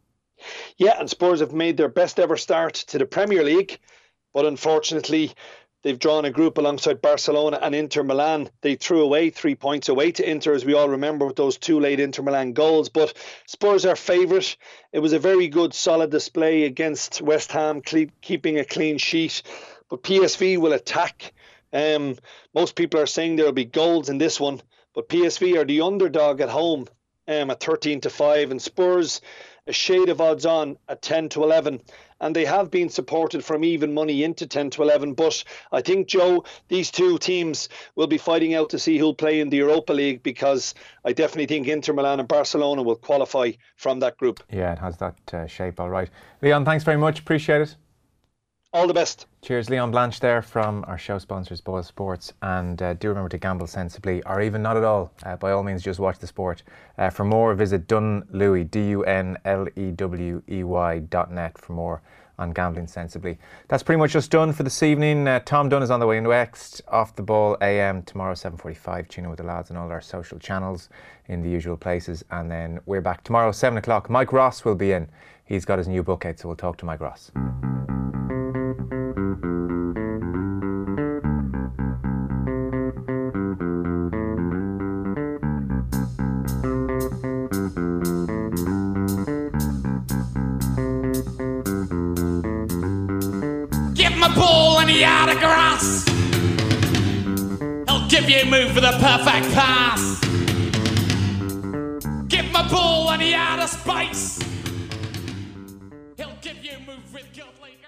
Yeah, and Spurs have made their best ever start to the Premier League, but unfortunately they've drawn a group alongside Barcelona and Inter Milan. They threw away three points away to Inter, as we all remember, with those two late Inter Milan goals. But Spurs are favourite. It was a very good, solid display against West Ham, cle- keeping a clean sheet. But P S V will attack. Um, most people are saying there will be goals in this one, but P S V are the underdog at home um, at thirteen to five, and Spurs a shade of odds on at ten to eleven, and they have been supported from even money into ten to eleven. But I think, Joe, these two teams will be fighting out to see who'll play in the Europa League, because I definitely think Inter Milan and Barcelona will qualify from that group. Yeah, it has that uh, shape, all right. Leon, thanks very much, appreciate it. All the best. Cheers. Leon Blanche there from our show sponsors, Boyle Sports. And uh, do remember to gamble sensibly, or even not at all. Uh, by all means, just watch the sport. Uh, for more, visit Dunlewy, D U N L E W E Y dot net for more on gambling sensibly. That's pretty much us done for this evening. Uh, Tom Dunn is on the way next. Off the Ball A M tomorrow, seven forty-five. Tune in with the lads on all our social channels in the usual places. And then we're back tomorrow, seven o'clock. Mike Ross will be in. He's got his new book out, so we'll talk to Mike Ross. Give him a ball and he out of grass. He'll give you a move for the perfect pass. Give him a ball and he out of space. He'll give you a move with godly.